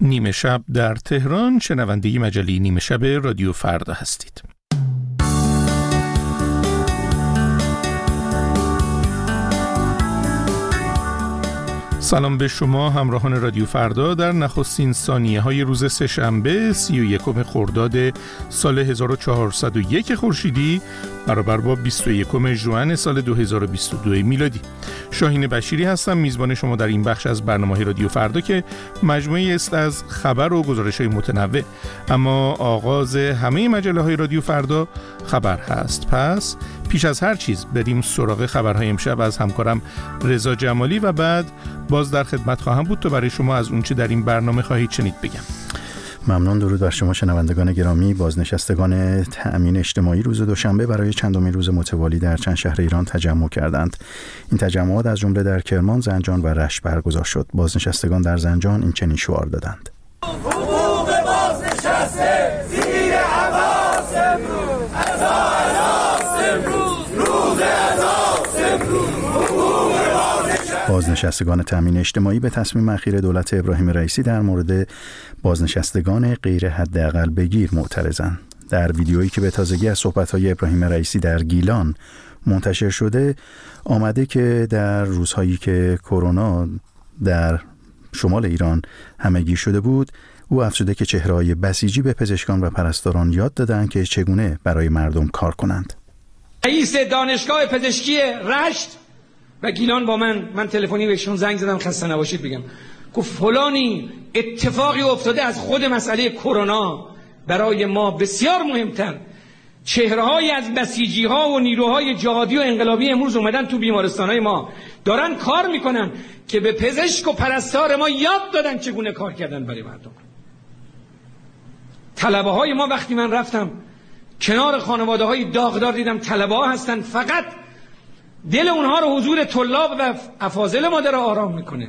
نیمه شب در تهران، شنونده مجله نیمه شب رادیو فردا هستید. سلام به شما همراهان رادیو فردا در نخستین ثانیه های روز سه‌شنبه 31 خرداد سال 1401 خورشیدی برابر با 21 ژوئن سال 2022 میلادی. شاهین بشیری هستم، میزبان شما در این بخش از برنامه رادیو فردا که مجموعی است از خبر و گزارش‌های متنوع. اما آغاز همه مجله‌های رادیو فردا خبر هست. پس پیش از هر چیز بریم سراغ خبرهای امشب از همکارم رضا جمالی و بعد باز در خدمت خواهم بود تا برای شما از اون چه در این برنامه خواهید شنید بگم. ممنون. درود بر شما شنوندگان گرامی. بازنشستگان تأمین اجتماعی روز دوشنبه برای چندمین روز متوالی در چند شهر ایران تجمع کردند. این تجمعات از جمله در کرمان، زنجان و رشت برگزار شد. بازنشستگان در زنجان این چنین شعار دادند: حقوق بازنشسته زیر حماس امروز، روز عزاست امروز. بازنشستگان تأمین اجتماعی به تصمیم اخیر دولت ابراهیم رئیسی در مورد بازنشستگان غیر حداقل بگیر معترضند. در ویدیویی که به تازگی از صحبت‌های ابراهیم رئیسی در گیلان منتشر شده آمده که در روزهایی که کرونا در شمال ایران همه‌گیر شده بود، او افزوده که چهره‌های بسیجی به پزشکان و پرستاران یاد دادند که چگونه برای مردم کار کنند. رئیس دانشگاه پزشکی رشت و گیلان با من تلفنی بهشون زنگ زدم خسته نباشید بگم، گفت فلانی اتفاقی افتاده از خود مسئله کرونا برای ما بسیار مهمتر. چهره‌های از بسیجی‌ها و نیروهای جهادی و انقلابی امروز اومدن تو بیمارستان‌های ما دارن کار میکنن که به پزشک و پرستار ما یاد دادن چگونه کار کردن برای مردم. طلبه‌های ما وقتی من رفتم کنار خانواده‌های داغدار دیدم طلبه‌ها هستن، فقط دل اونها رو حضور طلاب و افاضل ما داره آرام میکنه.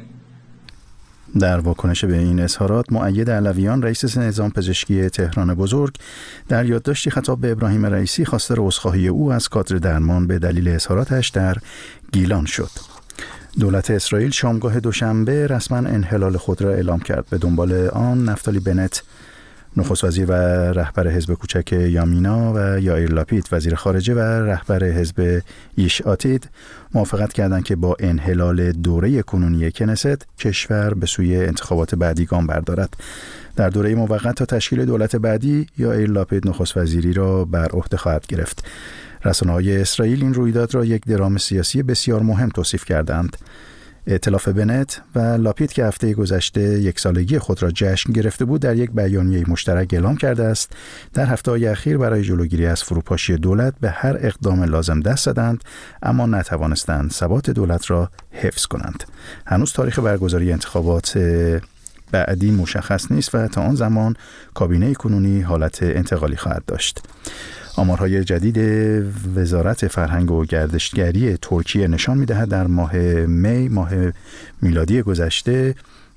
در واکنش به این اظهارات، مؤید علویان رئیس نظام پزشکی تهران بزرگ در یادداشتی خطاب به ابراهیم رئیسی خواستار عذرخواهی او از کادر درمان به دلیل اظهاراتش در گیلان شد. دولت اسرائیل شامگاه دوشنبه رسما انحلال خود را اعلام کرد. به دنبال آن نفتالی بنت نخست وزیر و رهبر حزب کوچک یامینا و یائیر لاپید وزیر خارجه و رهبر حزب یش آتید موافقت کردند که با انحلال دوره کنونی کنست کشور به سوی انتخابات بعدی گام بردارد. در دوره موقت تا تشکیل دولت بعدی یائیر لاپید نخست وزیری را بر عهده خواهد گرفت. رسانه‌های اسرائیل این رویداد را یک درام سیاسی بسیار مهم توصیف کردند. ائتلاف بنت و لاپید که هفته گذشته یک سالگی خود را جشن گرفته بود، در یک بیانیه مشترک اعلام کرده است در هفته‌های اخیر برای جلوگیری از فروپاشی دولت به هر اقدام لازم دست زدند، اما نتوانستند ثبات دولت را حفظ کنند. هنوز تاریخ برگزاری انتخابات بعدی مشخص نیست و تا آن زمان کابینه کنونی حالت انتقالی خواهد داشت. آمارهای جدید وزارت فرهنگ و گردشگری ترکیه نشان می‌دهد در ماه می ماه میلادی گذشته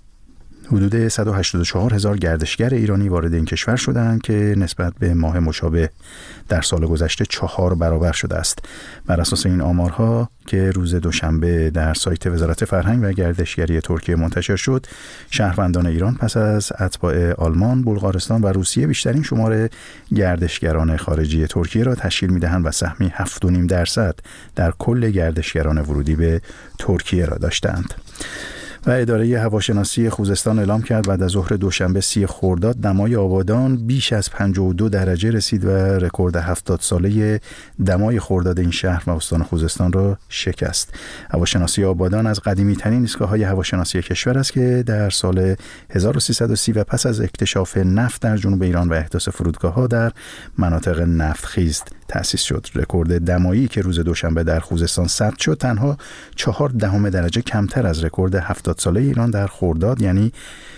حدود 184,000 گردشگر ایرانی وارد این کشور شدند که نسبت به ماه مشابه در سال گذشته 4 برابر شده است. بر اساس این آمارها که روز دوشنبه در سایت وزارت فرهنگ و گردشگری ترکیه منتشر شد، شهروندان ایران پس از اتباع آلمان، بلغارستان و روسیه بیشترین شمار گردشگران خارجی ترکیه را تشکیل می‌دهند و سهمی 7.5% در کل گردشگران ورودی به ترکیه را داشتند. و اداره هواشناسی خوزستان اعلام کرد بعد از ظهر دوشنبه 30 خرداد دمای آبادان بیش از 52 درجه رسید و رکورد 70 ساله دمای خرداد این شهر و استان خوزستان را شکست. هواشناسی آبادان از قدیمی ترین ایستگاه‌های هواشناسی کشور است که در سال 1330 و پس از اکتشاف نفت در جنوب ایران و احداث فرودگاه‌ها در مناطق نفتخیز تأسیس شد. رکورد دمایی که روز دوشنبه در خوزستان ثبت شد تنها 0.4 درجه کمتر از رکورد 70 ساله ایران در خرداد، یعنی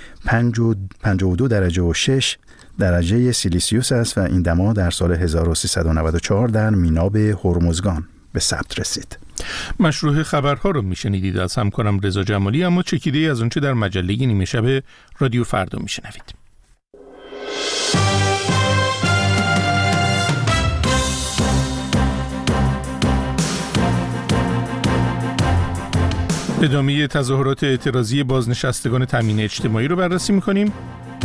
52 درجه و 6 درجه سیلیسیوس است و این دما در سال 1394 در میناب هرمزگان به ثبت رسید. مشروع خبرها رو میشنیدید از همکارم رضا جمالی، اما چکیده از اونچه در مجله نیمه شب رادیو فردا میشنوید. ادامه تظاهرات اعتراضی بازنشستگان تامین اجتماعی رو بررسی می‌کنیم.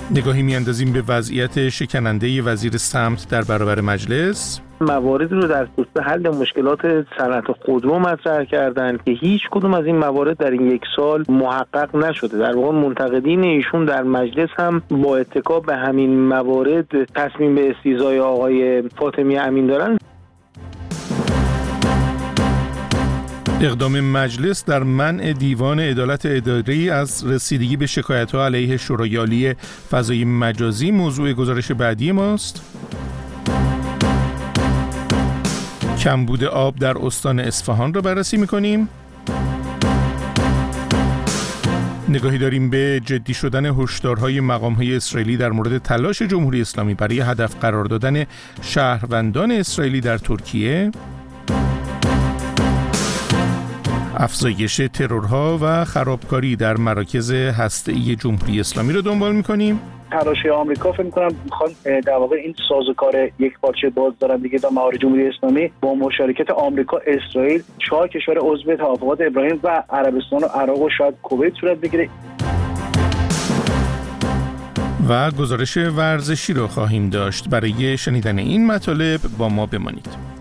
نگاهی میاندازیم به وضعیت شکننده وزیر سمت در برابر مجلس. مواردی رو در خصوص حل مشکلات صنعت خودرو مطرح کردند که هیچ کدوم از این موارد در این یک سال محقق نشده. در واقع منتقدین ایشون در مجلس هم با اتکا به همین موارد تصمیم به استیضای آقای فاطمی امین دارن. اقدام مجلس در منع دیوان عدالت اداری از رسیدگی به شکایت‌ها علیه شورای عالی فضای مجازی موضوع گزارش بعدی ماست. کمبود آب در استان اصفهان را بررسی می‌کنیم. نگاهی داریم به جدی شدن هشدارهای مقام‌های اسرائیلی در مورد تلاش جمهوری اسلامی برای هدف قرار دادن شهروندان اسرائیلی در ترکیه. افزایش ترورها و خرابکاری در مراکز هسته‌ای جمهوری اسلامی رو دنبال می‌کنیم. تلاش آمریکا فکر می‌کنم می‌خوان در واقع این سازوکار یک پارچه بازدارندگی در مهار جمهوری اسلامی با مشارکت آمریکا، اسرائیل، 4 کشور عضو توافقات ابراهیم و عربستان و عراق و شاید کویت صورت بگیره. و گزارش ورزشی رو خواهیم داشت. برای شنیدن این مطالب با ما بمانید.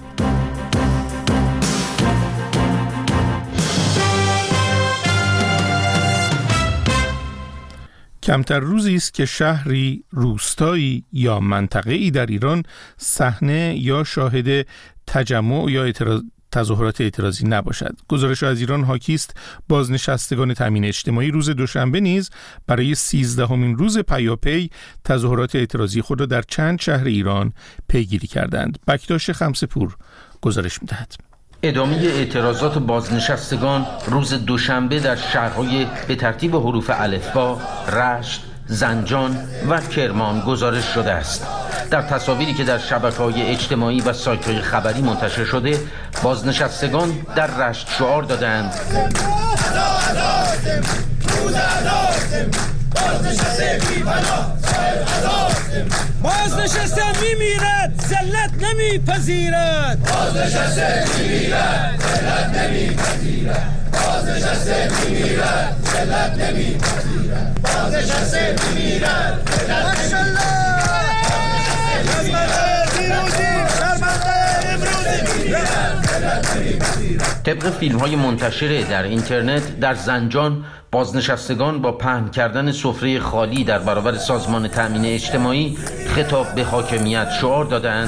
کمتر روزی است که شهری، روستایی یا منطقه‌ای در ایران صحنه یا شاهد تجمع یا تظاهرات اعتراضی نباشد. گزارش از ایران حاکی است بازنشستگان تامین اجتماعی روز دوشنبه نیز برای 13مین روز پیاپی تظاهرات اعتراضی خود را در چند شهر ایران پیگیری کردند. بکتاش خمسه‌پور گزارش می‌دهد. ادامه اعتراضات بازنشستگان روز دوشنبه در شهرهای به ترتیب حروف الفبا، رشت، زنجان و کرمان گزارش شده است. در تصاویری که در شبکه‌های اجتماعی و سایت‌های خبری منتشر شده، بازنشستگان در رشت شعار دادند: بازنشسته میمیرد، ذلت نمیپذیرد. بازنشسته میمیرد، ذلت نمیپذیرد. بازنشسته میمیرد، ذلت نمیپذیرد. بازنشسته میمیرد، ذلت نمیپذیرد. طبق فیلم‌های منتشره در اینترنت، در زنجان بازنشستگان با پهن کردن سفره خالی در برابر سازمان تامین اجتماعی خطاب به حاکمیت شعار دادند: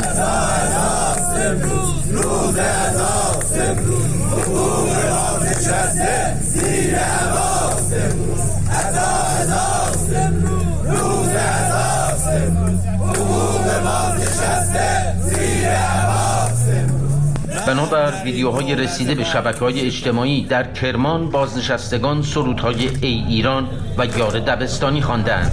بنابر ویدیوهای رسیده به شبکه‌های اجتماعی، در کرمان بازنشستگان سرودهای ای ایران و یار دبستانی خواندند.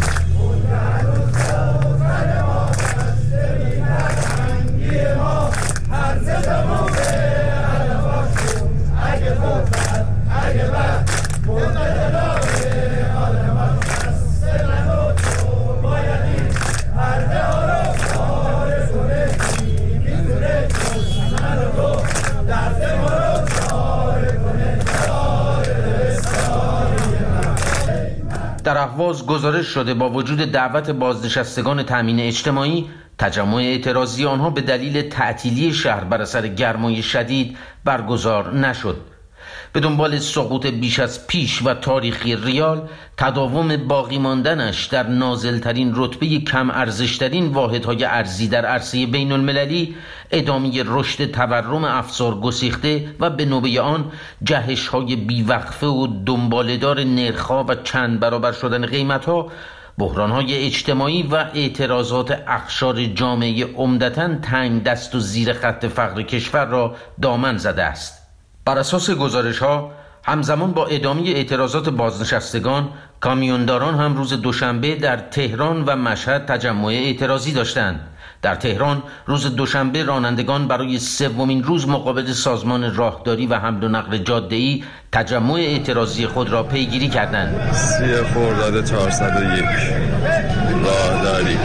در اهواز گزارش شده با وجود دعوت بازنشستگان تامین اجتماعی، تجمع اعتراضی آنها به دلیل تعطیلی شهر بر اثر گرمای شدید برگزار نشد. به دنبال سقوط بیش از پیش و تاریخی ریال، تداوم باقی ماندنش در نازلترین رتبه کم ارزشترین واحدهای ارزی در عرصه بین المللی، ادامه رشد تورم افزار گسیخته و به نوبه آن جهش‌های بیوقفه و دنباله‌دار نرخ‌ها و چند برابر شدن قیمت‌ها، بحران‌های اجتماعی و اعتراضات اقشار جامعه عمدتاً تنگ دست و زیر خط فقر کشور را دامن زده است. بر اساس گزارش‌ها، همزمان با ادامه اعتراضات بازنشستگان، کامیونداران هم روز دوشنبه در تهران و مشهد تجمع اعتراضی داشتند. در تهران روز دوشنبه رانندگان برای 3مین روز مقابل سازمان راهداری و حمل و نقل جاده‌ای تجمع اعتراضی خود را پیگیری کردند. 30 خرداد 401 راهداری.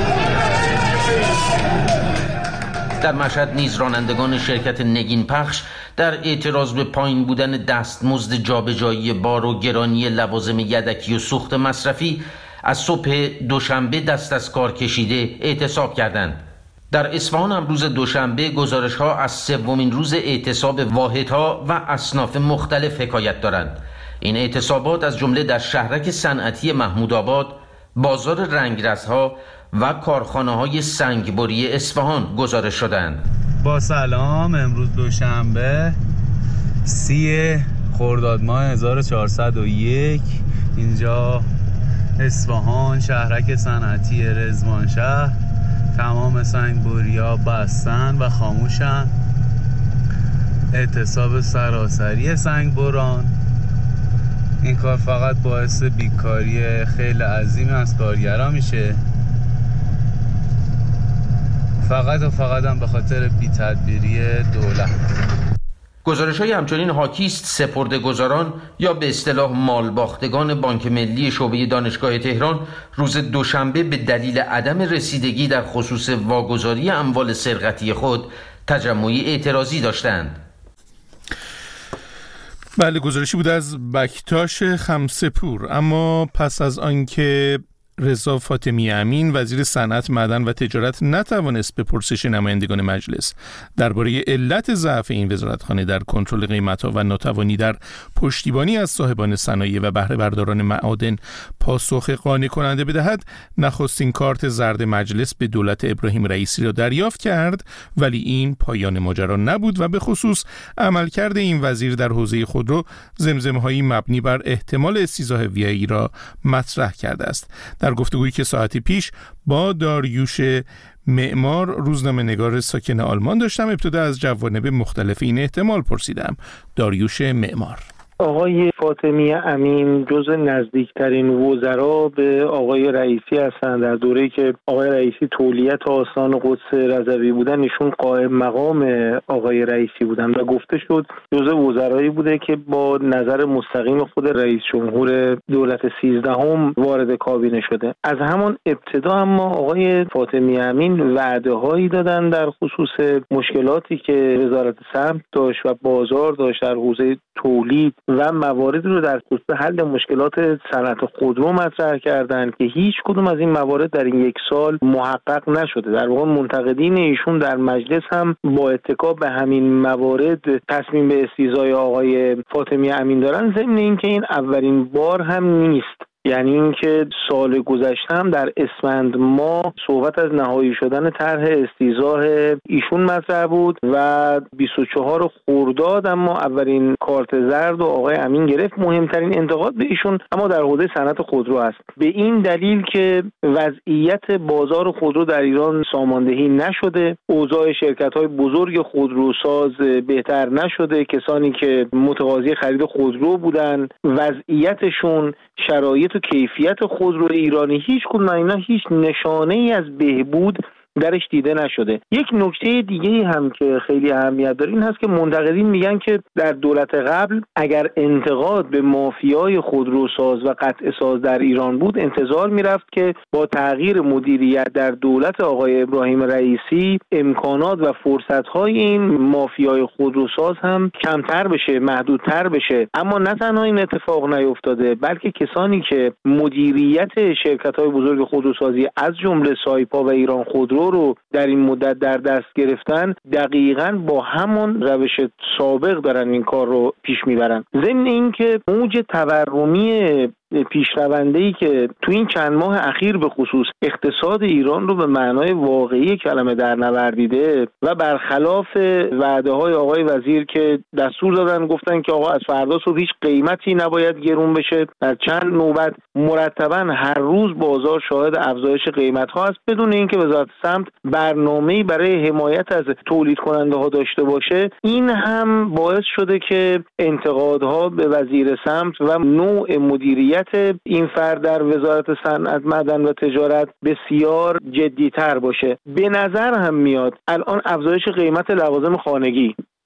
در مشهد نیز رانندگان شرکت نگین پخش در اعتراض به پایین بودن دستمزد جابجایی بار و گرانی لوازم یدکی و سوخت مصرفی از صبح دوشنبه دست از کار کشیده اعتصاب کردند. در اصفهان هم روز دوشنبه گزارش‌ها از سومین روز اعتصاب واحدها و اصناف مختلف حکایت دارند. این اعتصابات از جمله در شهرک صنعتی محمودآباد، بازار رنگرزها و کارخانه‌های سنگبری اصفهان گزارش شدند. با سلام، امروز دوشنبه 30 خرداد ماه 1401 اینجا اصفهان شهرک صنعتی رضوانشهر تمام سنگبری‌ها بستن و خاموشن. اعتصاب سراسری سنگبران. این کار فقط باعث بیکاری خیلی عظیم از کارگران میشه، فقط و فقط هم به خاطر بی‌تدبیری دولت. گزارش‌های همچنین حاکی است سپرده‌گذاران یا به اصطلاح مالباختگان بانک ملی شعبه دانشگاه تهران روز دوشنبه به دلیل عدم رسیدگی در خصوص واگذاری اموال سرقتی خود تجمعی اعتراضی داشتند. بله، گزارشی بود از بکتاش خمسه‌پور. اما پس از آنکه رضا فاطمی امین وزیر صنعت، معدن و تجارت نتوانست به پرسش نمایندگان مجلس درباره علت ضعف این وزارتخانه در کنترل قیمت‌ها و ناتوانی در پشتیبانی از صاحبان صنایع و بهره برداران معادن پاسخ قانع کننده بدهد، نخستین کارت زرد مجلس به دولت ابراهیم رئیسی را دریافت کرد، ولی این پایان ماجرا نبود و به خصوص عملکرد این وزیر در حوزه خودرو زمزمه‌هایی مبنی بر احتمال استیضاح ویایی را مطرح کرده است. در گفتگویی که ساعتی پیش با داریوش معمار، روزنامه‌نگار ساکن آلمان داشتم، ابتدا از جوانب مختلف این احتمال پرسیدم. داریوش معمار: آقای فاطمی امین جز نزدیکترین وزرا به آقای رئیسی هستند. در دوره‌ای که آقای رئیسی تولیت آستان قدس رضوی بودن، ایشون قائم مقام آقای رئیسی بودند و گفته شد جز وزرایی بوده که با نظر مستقیم خود رئیس جمهور دولت 13 وارد کابینه شده. از همان ابتدا اما آقای فاطمی امین وعده‌هایی دادن در خصوص مشکلاتی که وزارت سمت داشت و بازار داشت در حوزه تولید و موارد رو در خصوص حل مشکلات صنعت خودرو مطرح کردند که هیچ کدوم از این موارد در این یک سال محقق نشده. در واقع منتقدین ایشون در مجلس هم با اتکا به همین موارد تصمیم به استیضاح آقای فاطمی امین دارن، ضمن اینکه این اولین بار هم نیست. یعنی اینکه سال گذشته هم در اسفند ماه صحبت از نهایی شدن طرح استیضاح ایشون مطرح بود و 24 خرداد اما اولین کارت زرد و آقای امین گرفت. مهمترین انتقاد به ایشون اما در حوزه صنعت خودرو است، به این دلیل که وضعیت بازار خودرو در ایران ساماندهی نشده، اوضاع شرکت‌های بزرگ خودروساز بهتر نشده، کسانی که متقاضی خرید خودرو بودن وضعیتشون، شرایط و کیفیت خودرو ایرانی، هیچ کدوم اینا هیچ نشانه‌ای از بهبود درش دیده نشده. یک نکته دیگه هم که خیلی اهمیت داره این هست که منتقدین میگن که در دولت قبل اگر انتقاد به مافیای خودروساز و قطع ساز در ایران بود، انتظار میرفت که با تغییر مدیریت در دولت آقای ابراهیم رئیسی امکانات و فرصت‌های این مافیای خودروساز هم کمتر بشه، محدودتر بشه. اما نه تنها این اتفاق نیفتاده، بلکه کسانی که مدیریت شرکت‌های بزرگ خودروسازی از جمله سایپا و ایران خودرو رو در این مدت در دست گرفتن، دقیقاً با همان روش سابق دارن این کار رو پیش میبرن. ضمن این که موج تورمی پیشرونده‌ای که تو این چند ماه اخیر به خصوص اقتصاد ایران رو به معنای واقعی کلمه در نوردیده و برخلاف وعده‌های آقای وزیر که دستور دادن گفتن که آقا از فردا صبح هیچ قیمتی نباید گرون بشه، در چند نوبت مرتباً هر روز بازار شاهد افزایش قیمت‌ها است بدون اینکه وزارت سمت برنامه‌ای برای حمایت از تولید کننده‌ها داشته باشه. این هم باعث شده که انتقادها به وزیر سمت و نوع مدیریت این فرد در وزارت صنعت، معدن و تجارت بسیار جدی‌تر باشه. به نظر هم میاد الان افزایش قیمت لوازم خانگی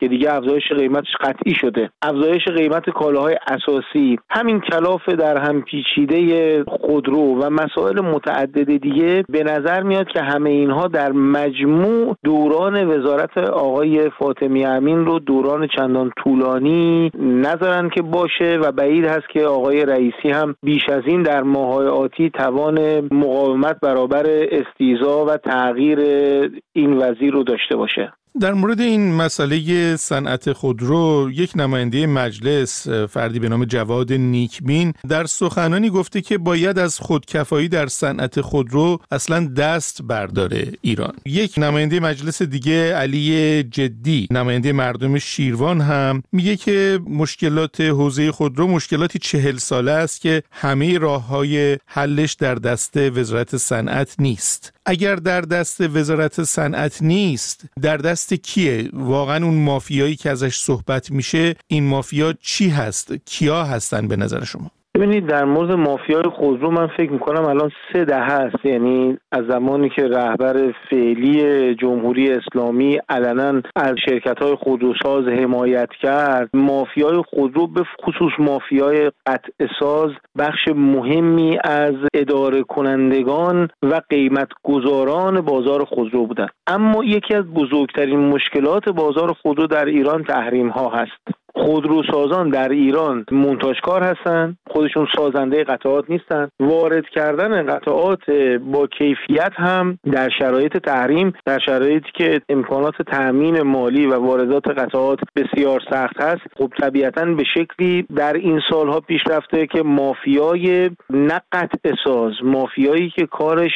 که دیگه افزایش قیمتش قطعی شده، افزایش قیمت کالاهای اساسی، همین کلاف در هم پیچیده خودرو و مسائل متعدد دیگه، به نظر میاد که همه اینها در مجموع دوران وزارت آقای فاطمی امین رو دوران چندان طولانی نذارن که باشه و بعید هست که آقای رئیسی هم بیش از این در ماه‌های آتی توان مقاومت برابر استیضاح و تغییر این وضعیت رو داشته باشه. در مورد این مسئله صنعت خودرو، یک نماینده مجلس، فردی به نام جواد نیکبین، در سخنانی گفته که باید از خودکفایی در صنعت خودرو اصلا دست برداره ایران. یک نماینده مجلس دیگه، علی جدی، نماینده مردم شیروان، هم میگه که مشکلات حوزه خودرو مشکلاتی 40 ساله است که همه راه‌های حلش در دست وزارت صنعت نیست. اگر در دست وزارت صنعت نیست، در دست کیه؟ واقعا اون مافیایی که ازش صحبت میشه، این مافیا چی هست؟ کیا هستن به نظر شما؟ ببینید، در مورد مافیای خودرو من فکر میکنم الان 3 دهه است، یعنی از زمانی که رهبر فعلی جمهوری اسلامی علنا از شرکت‌های خودروساز حمایت کرد، مافیای خودرو به خصوص مافیای قطع ساز بخش مهمی از اداره کنندگان و قیمت گذاران بازار خودرو بودند. اما یکی از بزرگترین مشکلات بازار خودرو در ایران تحریم ها هست. خودروسازان در ایران مونتاژکار هستن، خودشون سازنده قطعات نیستن. وارد کردن قطعات با کیفیت هم در شرایط تحریم، در شرایطی که امکانات تأمین مالی و واردات قطعات بسیار سخت هست، خب طبیعتاً به شکلی در این سالها پیش رفته که مافیای نه قطع ساز، مافیایی که کارش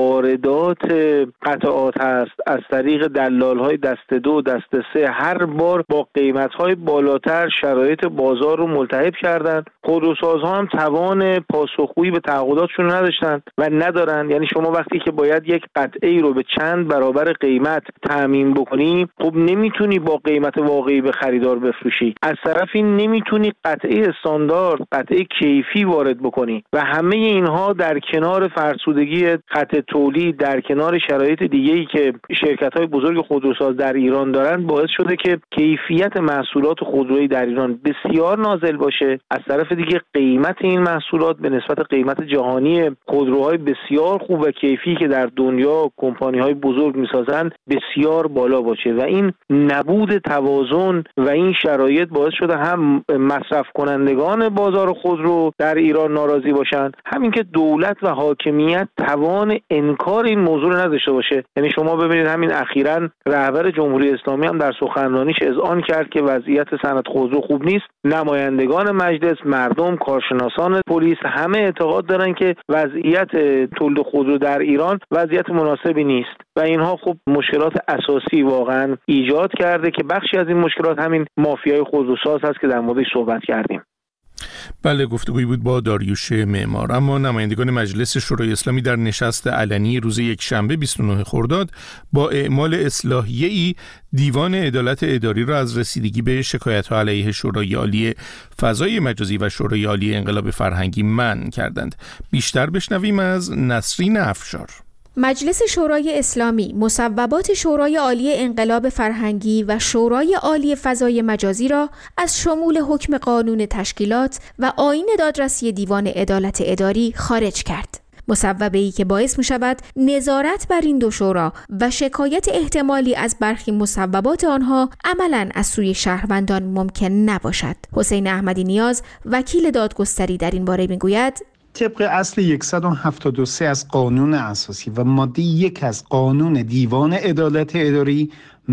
واردات قطعات هست، از طریق دلال‌های دسته 2 دسته 3 هر بار با قیمت‌های بالا شرایط بازار رو ملتهب کردن. خودروسازها هم توان پاسخگویی به تعهداتشون نداشتن و ندارن. یعنی شما وقتی که باید یک قطعه رو به چند برابر قیمت تامین بکنی، خب نمیتونی با قیمت واقعی به خریدار بفروشی. از طرفی نمیتونی قطعه استاندارد، قطعه کیفی وارد بکنی و همه اینها در کنار فرسودگی خط تولید، در کنار شرایط دیگه‌ای که شرکت‌های بزرگ خودروساز در ایران دارن، باعث شده که کیفیت محصولات خودرویی در ایران بسیار نازل باشه. از طرف دیگه قیمت این محصولات به نسبت قیمت جهانی خودروهای بسیار خوب و کیفی که در دنیا کمپانی‌های بزرگ می‌سازن بسیار بالا باشه و این نبود توازن و این شرایط باعث شده هم مصرف کنندگان بازار خودرو در ایران ناراضی باشن، همین که دولت و حاکمیت توان انکار این موضوع رو نداشته باشه. یعنی شما ببینید همین اخیراً رهبر جمهوری اسلامی هم در سخنرانیش اذعان کرد که وضعیت صنعت خودرو خوب نیست. نمایندگان مجلس، مردم، کارشناسان پلیس همه اعتقاد دارن که وضعیت تولید خودرو در ایران وضعیت مناسبی نیست و اینها خب مشکلات اساسی واقعا ایجاد کرده که بخشی از این مشکلات همین مافیای خودروساز هست که در موردش صحبت کردیم. بله، گفتگویی بود با داریوش معمار. اما نمایندگان مجلس شورای اسلامی در نشست علنی روز یکشنبه 29 خرداد با اعمال اصلاحیه‌ای دیوان عدالت اداری را از رسیدگی به شکایت‌ها علیه شورای عالی فضای مجازی و شورای عالی انقلاب فرهنگی منع کردند. بیشتر بشنویم از نسرین افشار. مجلس شورای اسلامی مصوبات شورای عالی انقلاب فرهنگی و شورای عالی فضای مجازی را از شمول حکم قانون تشکیلات و آیین دادرسی دیوان عدالت اداری خارج کرد. مصوبه‌ای که باعث می‌شود نظارت بر این دو شورا و شکایت احتمالی از برخی مصوبات آنها عملاً از سوی شهروندان ممکن نباشد. حسین احمدی نیاز، وکیل دادگستری، در این باره می‌گوید: طبق اصل 173 از قانون اساسی و ماده 1 از قانون دیوان عدالت اداری،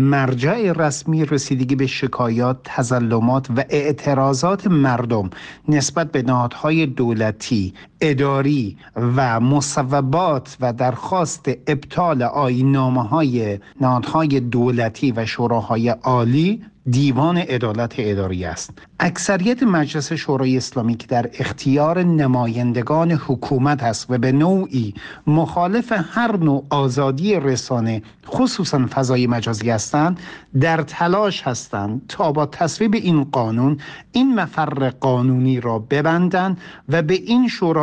مرجع رسمی رسیدگی به شکایات، تظلمات و اعتراضات مردم نسبت به نهادهای دولتی، اداری و مصوبات و درخواست ابطال آیین‌نامه‌های نهادهای دولتی و شوراهای عالی دیوان عدالت اداری است. اکثریت مجلس شورای اسلامی که در اختیار نمایندگان حکومت است و به نوعی مخالف هر نوع آزادی رسانه خصوصا فضای مجازی هستند، در تلاش هستند تا با تصویب این قانون این مفر قانونی را ببندند و به این شورا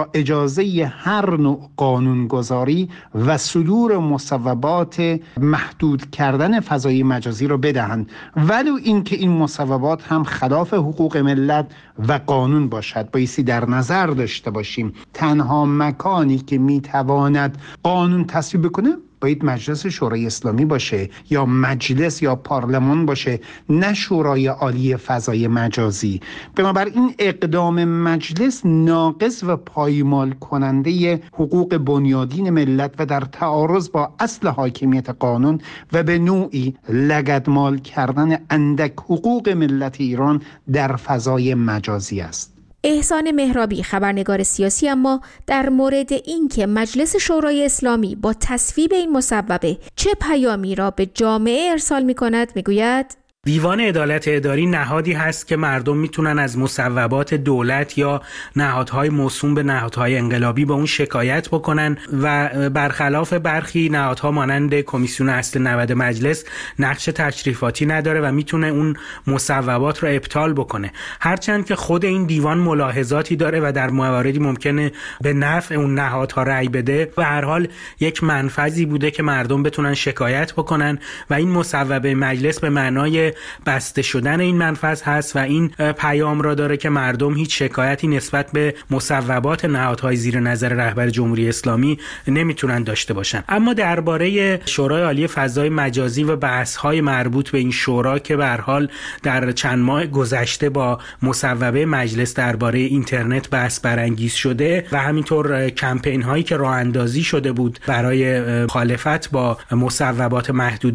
تا اجازه هر نوع قانونگذاری و صدور مصوبات محدود کردن فضای مجازی رو بدهند، ولو اینکه این مصوبات هم خلاف حقوق ملت و قانون باشد. بایستی در نظر داشته باشیم تنها مکانی که میتواند قانون تصویب کنه باید مجلس شورای اسلامی باشه یا مجلس یا پارلمان باشه، نه شورای عالی فضای مجازی. بنابراین اقدام مجلس ناقص و پایمال کننده حقوق بنیادین ملت و در تعارض با اصل حاکمیت قانون و به نوعی لگدمال کردن اندک حقوق ملت ایران در فضای مجازی است. احسان مهرابی خبرنگار سیاسی اما در مورد اینکه مجلس شورای اسلامی با تصویب این مصوبه چه پیامی را به جامعه ارسال می‌کند میگوید: دیوان عدالت اداری نهادی هست که مردم میتونن از مصوبات دولت یا نهادهای موسوم به نهادهای انقلابی با اون شکایت بکنن و برخلاف برخی نهادها مانند کمیسیون اصل 90 مجلس نقش تشریفاتی نداره و میتونه اون مصوبات رو ابطال بکنه. هرچند که خود این دیوان ملاحظاتی داره و در مواردی ممکنه به نفع اون نهادها رأی بده و هر حال یک منفذی بوده که مردم بتونن شکایت بکنن و این مصوبه مجلس به معنای بسته شدن این منفذ هست و این پیام را داره که مردم هیچ شکایتی نسبت به مصوبات نهادهای زیر نظر رهبر جمهوری اسلامی نمیتونن داشته باشن. اما درباره شورای عالی فضای مجازی و بحث‌های مربوط به این شورا که به هر حال در چند ماه گذشته با مصوبه مجلس درباره اینترنت بحث برانگیز شده و همینطور کمپین هایی که راه اندازی شده بود برای مخالفت با مصوبات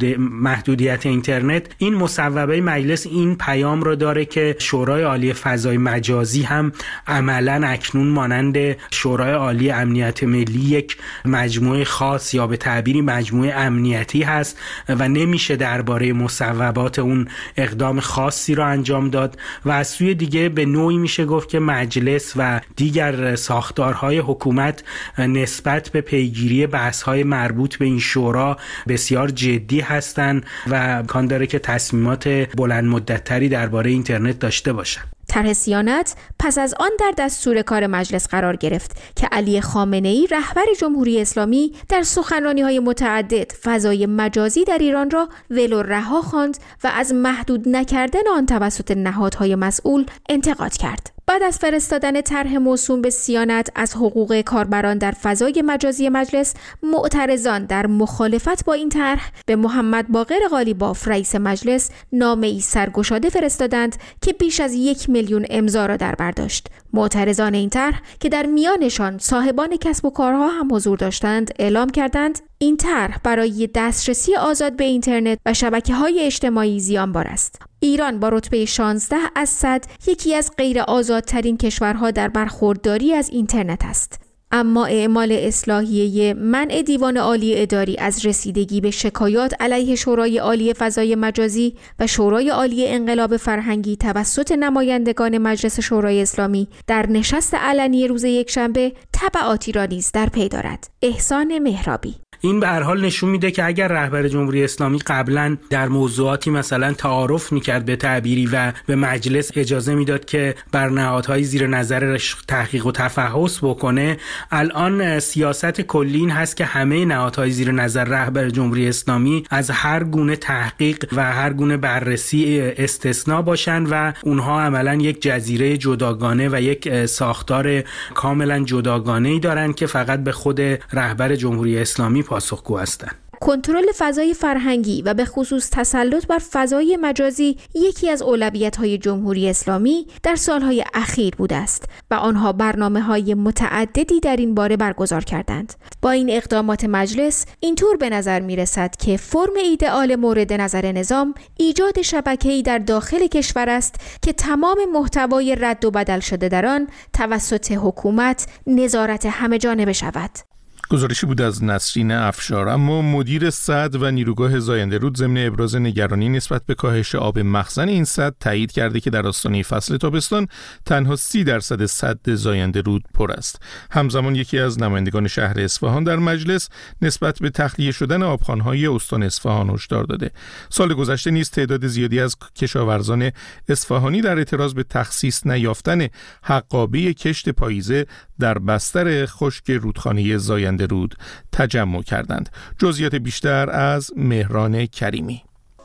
محدودیت اینترنت، این مصوبه مجلس این پیام رو داره که شورای عالی فضای مجازی هم عملاً اکنون مانند شورای عالی امنیت ملی یک مجموعه خاص یا به تعبیری مجموعه امنیتی هست و نمیشه درباره مصوبات اون اقدام خاصی رو انجام داد و از سوی دیگه به نوعی میشه گفت که مجلس و دیگر ساختارهای حکومت نسبت به پیگیری بحث‌های مربوط به این شورا بسیار جدی هستند و امکان داره که تصمیمات بلند مدت‌تری درباره اینترنت داشته باشند. طرح صیانت پس از آن در دستور کار مجلس قرار گرفت که علی خامنه‌ای رهبر جمهوری اسلامی در سخنرانی‌های متعدد فضای مجازی در ایران را ول و رها خواند و از محدود نکردن آن توسط نهادهای مسئول انتقاد کرد. بعد از فرستادن طرح موسوم به صیانت از حقوق کاربران در فضای مجازی مجلس، معترضان در مخالفت با این طرح به محمد باقر قالیباف رئیس مجلس نامه‌ای سرگشاده فرستادند که بیش از 1,000,000 امضا را در بر داشت. معترضان این طرح که در میانشان صاحبان کسب و کارها هم حضور داشتند، اعلام کردند این طرح برای دسترسی آزاد به اینترنت و شبکه‌های اجتماعی زیانبار است. ایران با رتبه 16 از 100 یکی از غیر آزادترین کشورها در برخورداری از اینترنت است. اما اعمال اصلاحیه منع دیوان عالی اداری از رسیدگی به شکایات علیه شورای عالی فضای مجازی و شورای عالی انقلاب فرهنگی توسط نمایندگان مجلس شورای اسلامی در نشست علنی روز یکشنبه تبعاتی را نیز در پی دارد. احسان مهرابی. این به هر حال نشون میده که اگر رهبر جمهوری اسلامی قبلا در موضوعاتی مثلا تعارف میکرد به تعبیری و به مجلس اجازه میداد که بر نهادهای زیر نظرش تحقیق و تفحص بکنه، الان سیاست کلی این هست که همه نهادهای زیر نظر رهبر جمهوری اسلامی از هر گونه تحقیق و هر گونه بررسی استثنا باشن و اونها عملا یک جزیره جداگانه و یک ساختار کاملا جداگانه‌ای دارن که فقط به خود رهبر جمهوری اسلامی پاسخگو هستند. کنترل فضای فرهنگی و به خصوص تسلط بر فضای مجازی یکی از اولویت‌های جمهوری اسلامی در سالهای اخیر بوده است و آنها برنامه‌های متعددی در این باره برگزار کردند. با این اقدامات مجلس اینطور به نظر می‌رسد که فرم ایدئال مورد نظر نظام ایجاد شبکه‌ای در داخل کشور است که تمام محتوای رد و بدل شده در آن توسط حکومت نظارت همه‌جانبه شود. گزارشی بود از نسرین افشار. اما مدیر سد و نیروگاه زاینده رود ضمن ابراز نگرانی نسبت به کاهش آب مخزن این سد تایید کرده که در آستانه فصل تابستان تنها 30% سد زاینده رود پر است. همزمان یکی از نمایندگان شهر اصفهان در مجلس نسبت به تخلیه شدن آبخوان‌های استان اصفهان هشدار داده. سال گذشته نیز تعداد زیادی از کشاورزان اصفهانی در اعتراض به تخصیص نیافتن حقابه کشت پاییزه در بستر خشک رودخانه زاینده رود تجمع کردند. جزئیات بیشتر از مهران کریمی.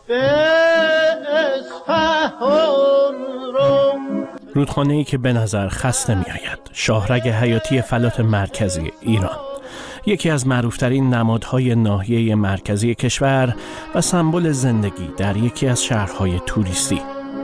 رودخانه‌ای که به نظر خسته می‌آید، شاهرگ حیاتی فلات مرکزی ایران، یکی از معروفترین نمادهای ناحیه مرکزی کشور و سمبل زندگی در یکی از شهرهای توریستی.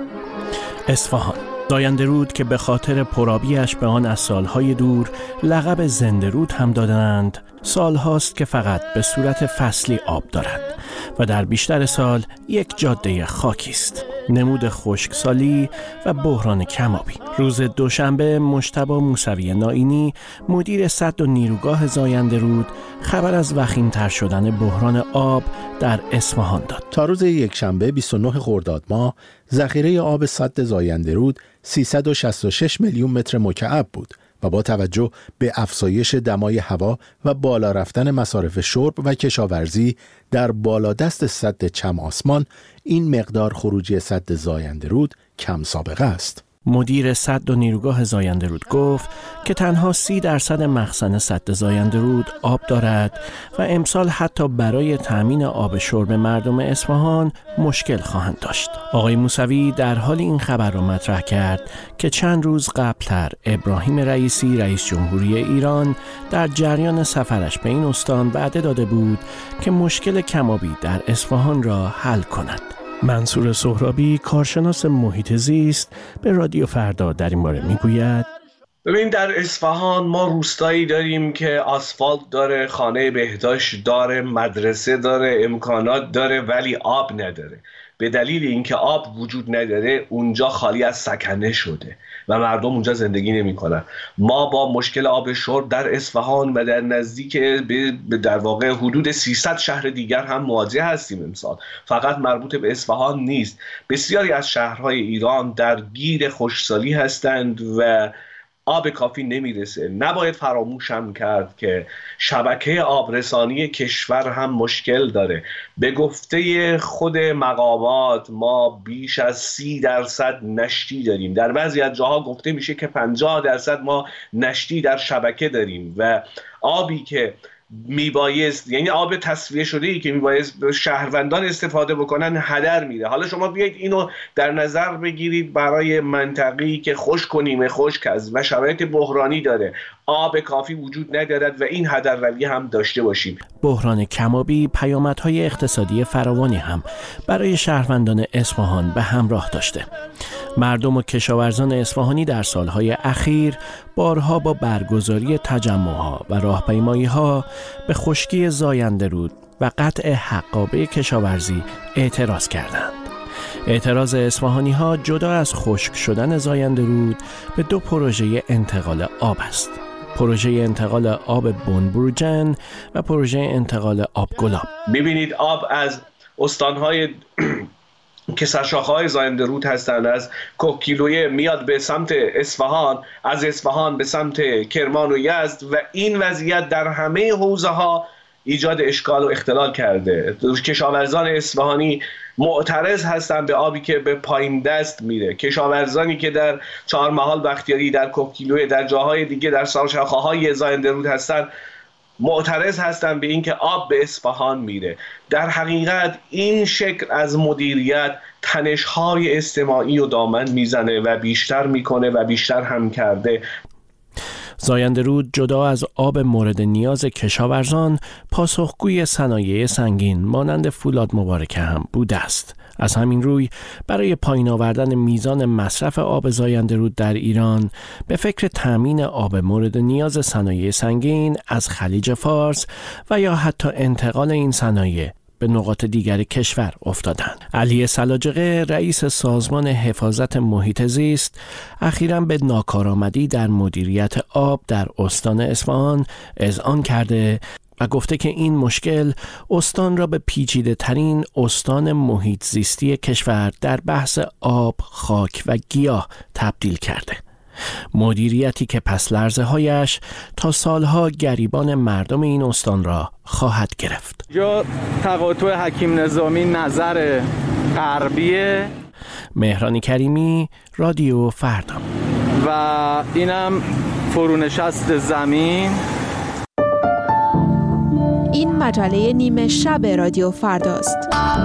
اصفهان، زاینده رود که به خاطر پرآبی‌اش به آن از سالهای دور لقب زنده رود هم دادند، سالهاست که فقط به صورت فصلی آب دارد و در بیشتر سال یک جاده خاکی است. نمود خشکسالی و بحران کم‌آبی. روز دوشنبه مجتبی موسوی نائینی، مدیر سد و نیروگاه زاینده رود، خبر از وخیم‌تر شدن بحران آب در اصفهان داد. تا روز یکشنبه 29 خرداد ماه ذخیره آب سد زاینده رود 366 میلیون متر مکعب بود و با توجه به افزایش دمای هوا و بالا رفتن مصارف شرب و کشاورزی در بالادست سد چم آسمان، این مقدار خروجی سد زاینده رود کم سابقه است. مدیر سد و نیروگاه زاینده رود گفت که تنها 30% مخزن سد زاینده رود آب دارد و امسال حتی برای تامین آب شرب مردم اصفهان مشکل خواهند داشت. آقای موسوی در حال این خبر را مطرح کرد که چند روز قبلتر ابراهیم رئیسی رئیس جمهوری ایران در جریان سفرش به این استان وعده داده بود که مشکل کم‌آبی در اصفهان را حل کند. منصور سهرابی، کارشناس محیط زیست، به رادیو فردا در این باره میگوید: ببین، در اصفهان ما روستایی داریم که آسفالت داره، خانه بهداشت داره، مدرسه داره، امکانات داره، ولی آب نداره. به دلیل اینکه آب وجود نداره اونجا خالی از سکنه شده و مردم اونجا زندگی نمی‌کنن. ما با مشکل آب شرب در اصفهان و در نزدیک در واقع حدود 300 شهر دیگر هم مواجه هستیم امسال. فقط مربوط به اصفهان نیست. بسیاری از شهرهای ایران در گیر خشکسالی هستند و آب کافی نمیرسه. نباید فراموش هم کرد که شبکه آبرسانی کشور هم مشکل داره. به گفته خود مقامات ما بیش از 30% نشتی داریم. در بعضی از جاها گفته میشه که 50% ما نشتی در شبکه داریم و آبی که میبایست، یعنی آب تصفیه شده ای که میبایست شهروندان استفاده بکنن هدر میره. حالا شما بیایید اینو در نظر بگیرید برای منطقه‌ای که خشک و نیمه خشک است و شرایط بحرانی داره، آب کافی وجود ندارد و این هدروی هم داشته باشیم. بحران کم‌آبی پیامدهای اقتصادی فراوانی هم برای شهروندان اصفهان به همراه داشته. مردم و کشاورزان اصفهانی در سالهای اخیر بارها با برگزاری تجمع‌ها و راهپیمایی‌ها به خشکی زاینده رود و قطع حقابه کشاورزی اعتراض کردند. اعتراض اصفهانی‌ها جدا از خشک شدن زاینده رود به 2 پروژه انتقال آب است. پروژه انتقال آب بنبروجن و پروژه انتقال آب گلاب. می‌بینید آب از استان‌های که سرشاخه‌های زاینده رود هستند، از کوهگیلویه میاد به سمت اصفهان، از اصفهان به سمت کرمان و یزد و این وضعیت در همه حوزه‌ها ایجاد اشکال و اختلال کرده. کشاورزان اصفهانی معترض هستند به آبی که به پایین دست میره. کشاورزانی که در چهارمحال بختیاری، در کوهگیلویه، در جاهای دیگه در سرشاخه‌های زاینده رود هستند معترض هستند به اینکه آب به اصفهان میره. در حقیقت این شکل از مدیریت تنش‌های اجتماعی و دامن میزنه و بیشتر میکنه و بیشتر هم کرده. زاینده رود جدا از آب مورد نیاز کشاورزان، پاسخگوی صنایع سنگین مانند فولاد مبارکه هم بوده است. از همین روی برای پایین آوردن میزان مصرف آب زاینده رود در ایران به فکر تامین آب مورد نیاز صنایع سنگین از خلیج فارس و یا حتی انتقال این صنایع به نقاط دیگر کشور افتادند. علی سلاجقه، رئیس سازمان حفاظت محیط زیست، اخیراً به ناکارآمدی در مدیریت آب در استان اصفهان اذعان کرده و گفته که این مشکل استان را به پیچیده ترین استان محیط زیستی کشور در بحث آب، خاک و گیاه تبدیل کرده. مدیریتی که پس لرزه هایش تا سالها گریبان مردم این استان را خواهد گرفت. جا تقاطع حکیم نظامی نظر غربیه. مهران کریمی، رادیو فردا. و اینم فرونشست زمین. این مجله نیمه شب رادیو فرداست.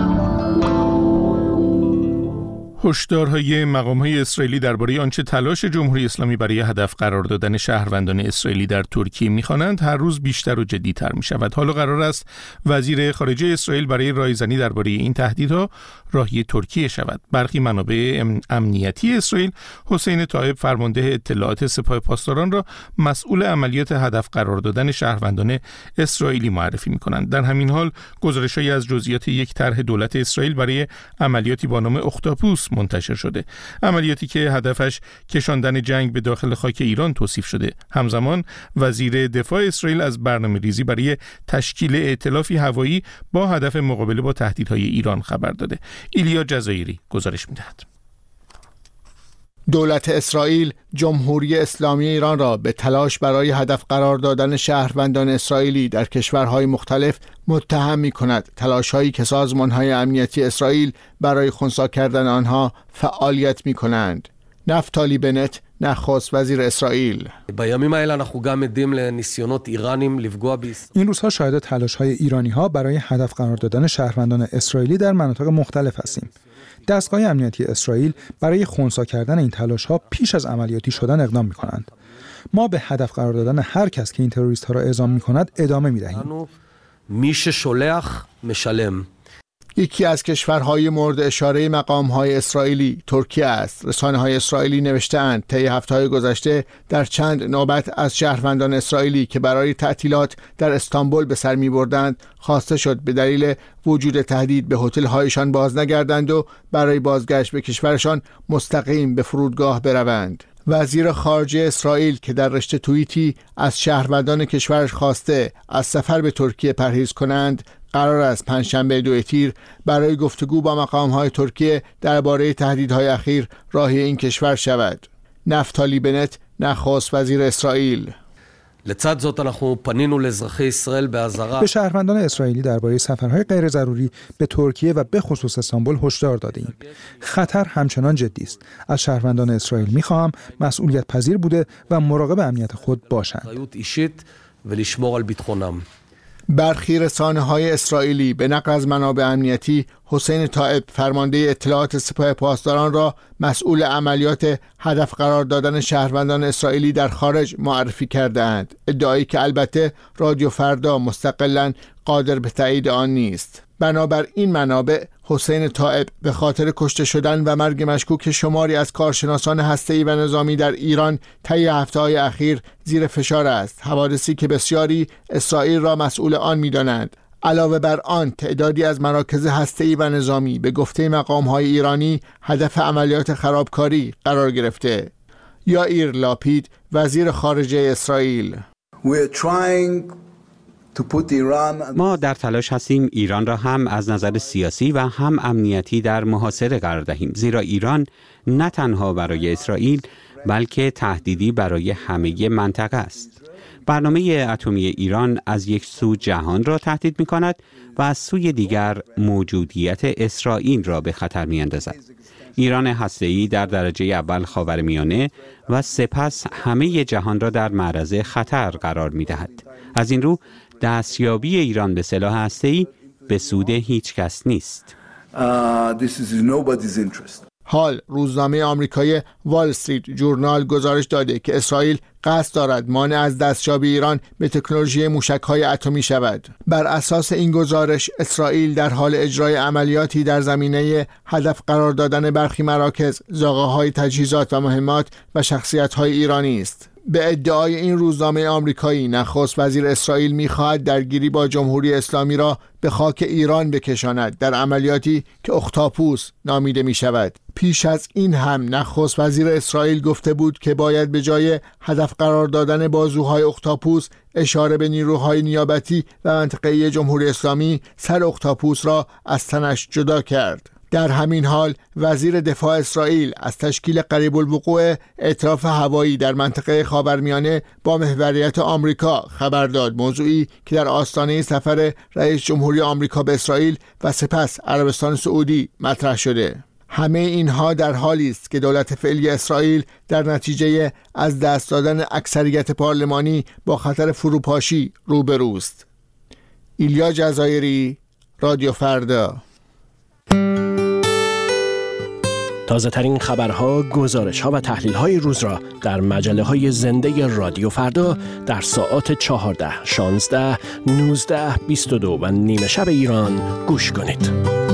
هشدارهای مقام‌های اسرائیلی درباره آنچه تلاش جمهوری اسلامی برای هدف قرار دادن شهروندان اسرائیلی در ترکیه می‌خوانند هر روز بیشتر و جدی‌تر می‌شود. حالا قرار است وزیر خارجه اسرائیل برای رایزنی درباره این تهدیدها راهی ترکیه شود. برخی منابع امنیتی اسرائیل حسین طایب فرمانده اطلاعات سپاه پاسداران را مسئول عملیات هدف قرار دادن شهروندان اسرائیلی معرفی می‌کنند. در همین حال گزارش‌هایی از جزئیات یک طرح دولت اسرائیل برای عملیاتی با نام اختاپوس منتشر شده. عملیاتی که هدفش کشاندن جنگ به داخل خاک ایران توصیف شده. همزمان وزیر دفاع اسرائیل از برنامه‌ریزی برای تشکیل ائتلافی هوایی با هدف مقابله با تهدیدهای ایران خبر داده. ایلیا جزایری گزارش می‌دهد. دولت اسرائیل جمهوری اسلامی ایران را به تلاش برای هدف قرار دادن شهروندان اسرائیلی در کشورهای مختلف متهم می‌کند. تلاش‌هایی که سازمان‌های امنیتی اسرائیل برای خنثی کردن آنها فعالیت می‌کنند. نفتالی بنت نخست وزیر اسرائیل: این روزها شاهد تلاش‌های ایرانی‌ها برای هدف قرار دادن شهروندان اسرائیلی در مناطق مختلف هستیم. دستگاه امنیتی اسرائیل برای خنثی کردن این تلاش‌ها پیش از عملیاتی شدن اقدام می‌کنند. ما به هدف قرار دادن هر کس که این تروریست‌ها را اعزام می‌کند ادامه می‌دهیم. یکی از کشورهای مورد اشاره مقام‌های اسرائیلی ترکیه است. رسانه‌های اسرائیلی نوشته‌اند طی هفته‌های گذشته در چند نوبت از شهروندان اسرائیلی که برای تعطیلات در استانبول به سر می‌بردند خواسته شد به دلیل وجود تهدید به هتل‌هایشان باز نگردند و برای بازگشت به کشورشان مستقیم به فرودگاه بروند. وزیر خارجه اسرائیل که در رشته توییتی از شهروندان کشورش خواسته از سفر به ترکیه پرهیز کنند، قرار است پنجشنبه 2 تیر برای گفتگو با مقام‌های ترکیه درباره تهدیدهای اخیر راهی این کشور شود. نفتالی بنت نخست وزیر اسرائیل: به شهروندان اسرائیلی درباره سفرهای غیر ضروری به ترکیه و به خصوص استانبول هشدار دادیم. خطر همچنان جدی است. از شهروندان اسرائیل می‌خواهم مسئولیت پذیر بوده و مراقب امنیت خود باشند. برخی رسانه‌های اسرائیلی به نقل از منابع امنیتی حسین طایب فرمانده اطلاعات سپاه پاسداران را مسئول عملیات هدف قرار دادن شهروندان اسرائیلی در خارج معرفی کرده‌اند. ادعایی که البته رادیو فردا مستقلاً قادر به تایید آن نیست. بنابر این منابع حسین طایب به خاطر کشته شدن و مرگ مشکوک شماری از کارشناسان هسته‌ای و نظامی در ایران طی هفته‌های اخیر زیر فشار است. حوادثی که بسیاری اسرائیل را مسئول آن می‌دانند. علاوه بر آن تعدادی از مراکز هسته‌ای و نظامی به گفته مقام‌های ایرانی هدف عملیات خرابکاری قرار گرفته. یائیر لاپید وزیر خارجه اسرائیل: ما در تلاش هستیم ایران را هم از نظر سیاسی و هم امنیتی در محاصره قرار دهیم، زیرا ایران نه تنها برای اسرائیل بلکه تهدیدی برای همه منطقه است. برنامه اتمی ایران از یک سو جهان را تهدید می کند و از سوی دیگر موجودیت اسرائیل را به خطر می اندازد. ایران هسته‌ای در درجه اول خاورمیانه و سپس همه جهان را در معرض خطر قرار می دهد. از این رو دستیابی ایران به سلاح هسته‌ای به سود هیچ کس نیست. حال روزنامه آمریکایی وال استریت جورنال گزارش داده که اسرائیل قصد دارد مانع از دستیابی ایران به تکنولوژی موشک‌های اتمی شود. بر اساس این گزارش اسرائیل در حال اجرای عملیاتی در زمینه هدف قرار دادن برخی مراکز، زاغه‌های تجهیزات و مهمات و شخصیت‌های ایرانی است. به ادعای این روزنامه آمریکایی نخست وزیر اسرائیل می‌خواهد درگیری با جمهوری اسلامی را به خاک ایران بکشاند در عملیاتی که اختاپوس نامیده می‌شود. پیش از این هم نخست وزیر اسرائیل گفته بود که باید به جای هدف قرار دادن بازوهای اختاپوس اشاره به نیروهای نیابتی و منطقه‌ای جمهوری اسلامی سر اختاپوس را از تنش جدا کرد. در همین حال وزیر دفاع اسرائیل از تشکیل قریب الوقوع ائتلاف هوایی در منطقه خاورمیانه با محوریت آمریکا خبر داد، موضوعی که در آستانه سفر رئیس جمهوری آمریکا به اسرائیل و سپس عربستان سعودی مطرح شده. همه اینها در حالی است که دولت فعلی اسرائیل در نتیجه از دست دادن اکثریت پارلمانی با خطر فروپاشی روبروست. ایلیا جزایری، رادیو فردا. تازه ترین خبرها، گزارش‌ها و تحلیل‌های روز را در مجله‌های زنده رادیو فردا در ساعات 14، 16، 19، 22 و نیمه شب ایران گوش کنید.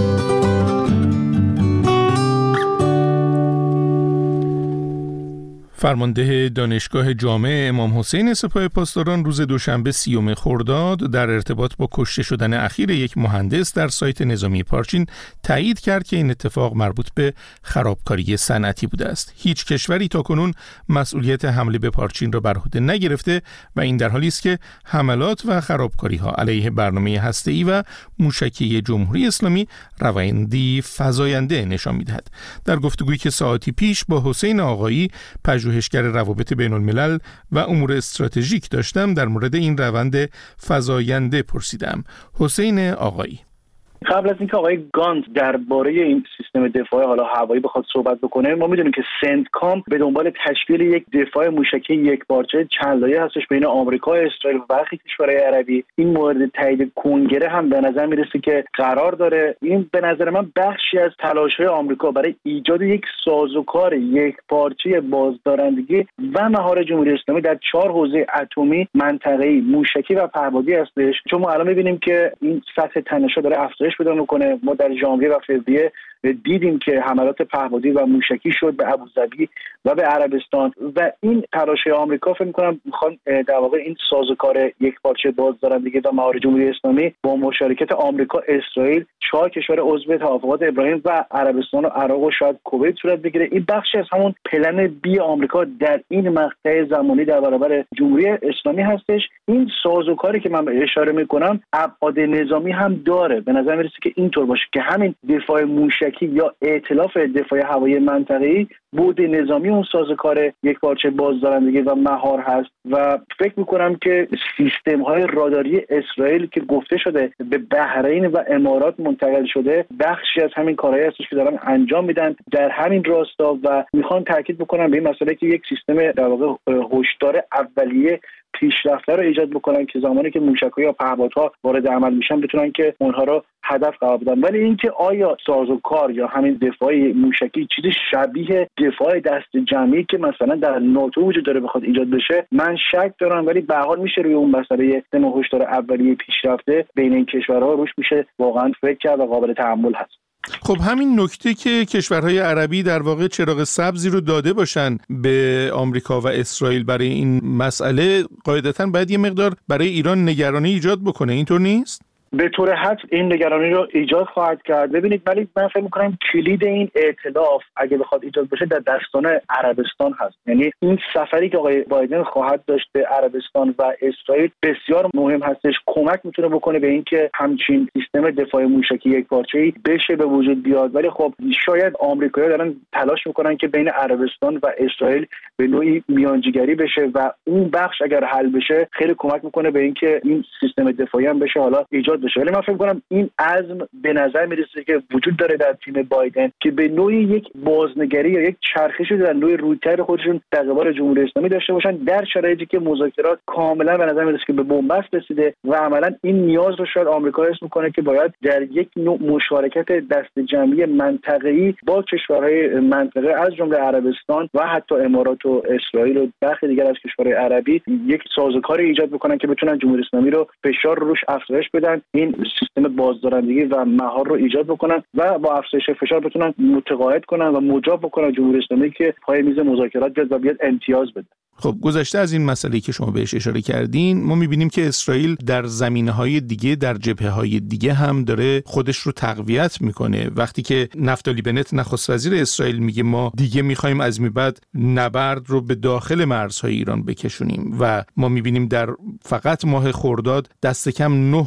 فرمانده دانشگاه جامع امام حسین سپاه پاسداران روز دوشنبه 30 خرداد در ارتباط با کشته شدن اخیر یک مهندس در سایت نظامی پارچین تایید کرد که این اتفاق مربوط به خرابکاری صنعتی بوده است. هیچ کشوری تاکنون مسئولیت حمله به پارچین را بر عهده نگرفته و این در حالی است که حملات و خرابکاری‌ها علیه برنامه هسته‌ای و موشکی جمهوری اسلامی روندی فزاینده نشان می‌دهد. در گفتگویی که ساعتی پیش با حسین آقایی پژوهشگر روابط بین الملل و امور استراتژیک داشتم، در مورد این روند فزاینده پرسیدم. حسین آقایی: قبل از اینکه آقای گانت درباره این سیستم دفاع حالا هوایی بخواد صحبت بکنه، ما میدونیم که سنتکام به دنبال تشکیل یک دفاع موشکی یکپارچه چند لایه هستش بین آمریکا، اسرائیل و برخی کشورهای عربی. این مورد تایید کنگره هم به نظر میرسه که قرار داره. این به نظر من بخشی از تلاش‌های آمریکا برای ایجاد یک سازوکار یکپارچه بازدارندگی و مهار جمهوری اسلامی در 4 حوزه اتمی، منطقه‌ای، موشکی و پهپادی هستش. چون ما الان می‌بینیم که این سطح تنش‌ها داره افزایش پیدا می‌کنه. ما در ژانویه و فوریه دیدیم که حملات پهپادی و موشکی شد به ابوظبی و به عربستان و این تلاش آمریکا فکر می‌کنم می‌خوان در واقع این سازوکار یکپارچه بازدارندگی و مهار جمهوری اسلامی با مشارکت آمریکا، اسرائیل، 4 کشور عضو توافقات ابراهیم و عربستان و عراق و شاید کویت صورت بگیره. این بخشی از همون پلن بی آمریکا در این مقطع زمانی در برابر جمهوری اسلامی هستش. این سازوکاری که من اشاره می‌کنم ابعاد نظامی هم داره. به نظر می‌رسه که اینطور باشه که همین دفاع موشکی یا ائتلاف دفاع هوایی منطقه‌ای بود نظامی اون سازوکار یکپارچه بازدارندگی و مهار هست و فکر می‌کنم که سیستم‌های راداری اسرائیل که گفته شده به بحرین و امارات منتقل شده بخشی از همین کارهایی هستش که دارن انجام میدن در همین راستا و میخوان تاکید بکنم به این مسئله که یک سیستم در واقع هشدار اولیه پیشرفته رو ایجاد بکنن که زمانی که موشک‌ها یا پهپادها وارد عمل میشن بتونن که اونها رو هدف قرار بدن. ولی اینکه آیا سازوکار یا همین دفاع موشکی چیزی شبیه دفاع دست جمعی که مثلا در ناتو وجود داره بخواد ایجاد بشه، من شک دارم. ولی به هر حال میشه روی اون مسئله سیستم هشدار اولیه پیشرفته بین این کشورها روش میشه واقعا فکر کرد و قابل تحمل هست. خب همین نکته که کشورهای عربی در واقع چراغ سبزی رو داده باشن به آمریکا و اسرائیل برای این مسئله، قاعدتاً باید یه مقدار برای ایران نگرانی ایجاد بکنه، اینطور نیست؟ به طور حد این نگرانی رو ایجاد خواهد کرد. ببینید ولی من فکر می‌کنم کلید این ائتلاف اگه بخواد ایجاد بشه در دستان عربستان هست. یعنی این سفری که آقای بایدن خواهد داشت به عربستان و اسرائیل بسیار مهم هستش. کمک میتونه بکنه به اینکه همچین سیستم دفاع موشکی یکپارچه‌ای بشه به وجود بیاد. ولی خب شاید آمریکایی‌ها دارن تلاش میکنن که بین عربستان و اسرائیل به نوعی میانجیگری بشه و اون بخش اگر حل بشه خیلی کمک میکنه به اینکه این سیستم دفاعی هم بشه حالا ایجاد بشه. ولی من فکر کنم این عزم به نظر میرسه که وجود داره در تیم بایدن که به نوعی یک بازنگری یا یک چرخشی در نوع رویکرد خودشون در قبال جمهوری اسلامی داشته باشن در شرایطی که مذاکرات کاملا به نظر میرسه که به بنبست رسیده و عملا این نیاز رو شاید آمریکا حس میکنه که باید در یک نوع مشارکت دست جمعی منطقه‌ای با کشورهای منطقه از جمله عربستان و حتی امارات و اسرائیل و برخی دیگر از کشورهای عربی یک سازوکاری ایجاد بکنن که بتونن جمهوری اسلامی رو فشار روش افزایش بدن، این سیستم بازدارندگی و مهار رو ایجاد بکنن و با افزایش فشار بتونن متقاعد کنن و مجاب بکنن جمهوری اسلامی که پای میز مذاکرات بیاد و بیاد امتیاز بده. خب گذشته از این مسئله‌ای که شما بهش اشاره کردین، ما می‌بینیم که اسرائیل در زمینه‌های دیگه، در جبهه‌های دیگه هم داره خودش رو تقویت میکنه. وقتی که نفتالی بنت نخست وزیر اسرائیل میگه ما دیگه می‌خوایم از این بعد نبرد رو به داخل مرزهای ایران بکشونیم و ما می‌بینیم در فقط ماه خرداد دست کم 9 مورد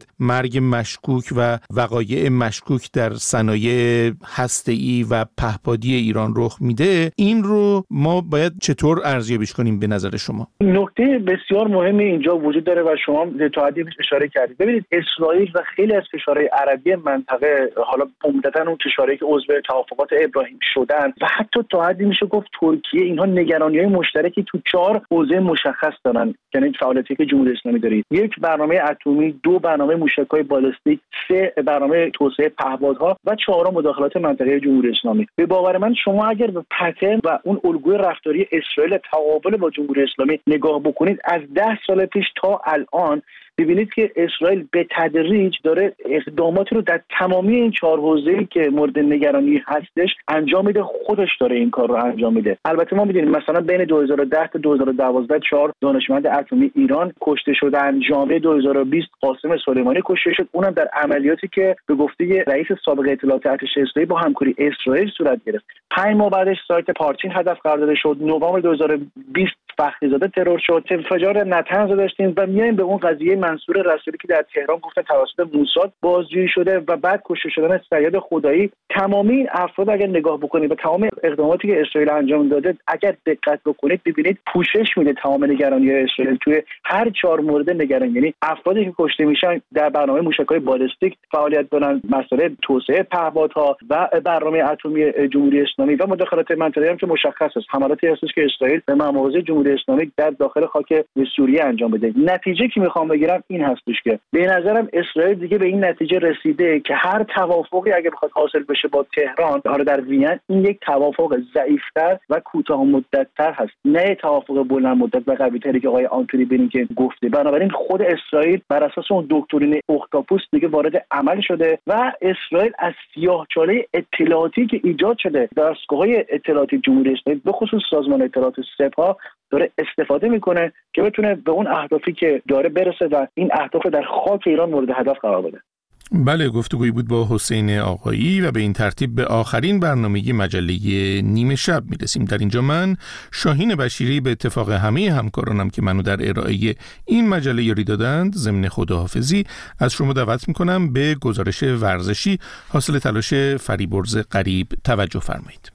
مورد مرگ مشکوک و وقایع مشکوک در صنایع هسته‌ای و پهپادی ایران رخ میده، این رو ما باید چطور ارزیابیش کنیم به نظر شما؟ نکته بسیار مهمی اینجا وجود داره و شما تا حدی اشاره کردید. ببینید اسرائیل و خیلی از کشورهای عربی منطقه، حالا عمدتاً اون کشورهایی که عضو توافقات ابراهیم شدن و حتی تا حدی میشه گفت ترکیه، اینها نگرانی‌های مشترکی تو 4 حوزه مشخص دارن. یعنی فعالیتی که جمهوری اسلامی داره: 1 برنامه اتمی، 2 برنامه موشک‌های بالستیک، 3 برنامه توسعه پهپادها و 4 مداخلات منطقه جمهوری اسلامی. به باور من شما اگر به پترن و اون الگوی رفتاری اسرائیل تعامل با جمهوری اسلامی نگاه بکنید، از 10 سال پیش تا الان ببینید که اسرائیل به تدریج داره اقداماتی رو در تمامی این 4 حوزه‌ای که مورد نگرانی هستش انجام میده. خودش داره این کار رو انجام میده. البته ما می‌دونیم مثلا بین 2010 تا 2012 4 دانشمند اتمی ایران کشته شدن. ژانویه 2020 قاسم سلیمانی کشته شد، اونم در عملیاتی که به گفته رئیس سابق اطلاعات ارتش اسرائیل با همکاری اسرائیل صورت گرفت. 5 ماه بعدش سایت پارچین هدف قرار داده شد. نوامبر 2020 فخریزاده ترور شد. انفجار نتنز داشتیم و میایم به اون قضیه منصور رسولی که در تهران گفتن توسط موساد بازجویی شده و بعد کشته شدن صیاد خدایی. تمامی این افراد اگر نگاه بکنید و تمام اقداماتی که اسرائیل انجام داده اگر دقت بکنید ببینید پوشش میده تمام نگرانی‌های اسرائیل توی هر 4 مورد نگران. یعنی افرادی که کشته میشن در برنامه موشک‌های بالستیک فعالیت دارن، مسئله توسعه پهپادها و برنامه اتمی جمهوری اسلامی و مداخلات منطقه‌ای هم که مشخص است. حملاتی هستش که اسرائیل به مواضع جمهوری اسلامی در داخل خاک سوریه انجام بده. نتیجه که میخوام بگیرم این هستش که به نظرم اسرائیل دیگه به این نتیجه رسیده که هر توافقی اگه بخواد حاصل بشه با تهران، حالا در وین، این یک توافق ضعیف‌تر و کوتاه مدت‌تر هست، نه توافق بلند مدت و قوی‌تری که آقای آنتونی بلینکن گفته. بنابراین خود اسرائیل بر اساس اون دکترین اختاپوس دیگه وارد عمل شده و اسرائیل از سیاه‌چاله اطلاعاتی که ایجاد شده در دستگاه‌های اطلاعاتی جمهوری اسلامی به خصوص سازمان اطلاعات سپاه داره استفاده میکنه که بتونه به اون اهدافی که داره برسه و این اهداف در خاک ایران مورد هدف قرار بده. بله، گفتگویی بود با حسین آقایی و به این ترتیب به آخرین برنامه مجله نیمه شب میرسیم. در اینجا من شاهین بشیری به اتفاق همه همکارانم که منو در ارائه این مجله یاری دادند ضمن خداحافظی از شما دعوت میکنم به گزارش ورزشی حاصل تلاش فریبرز غریب توجه فرمایید.